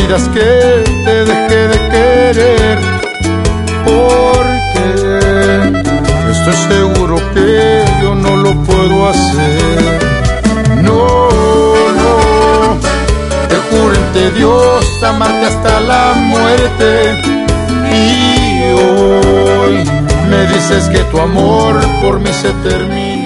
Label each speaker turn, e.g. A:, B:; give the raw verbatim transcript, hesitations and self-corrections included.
A: pidas que te deje de querer, porque estoy seguro que yo no lo puedo hacer. No, no, te juro ante Dios amarte hasta la muerte, y hoy me dices que tu amor por mí se termina.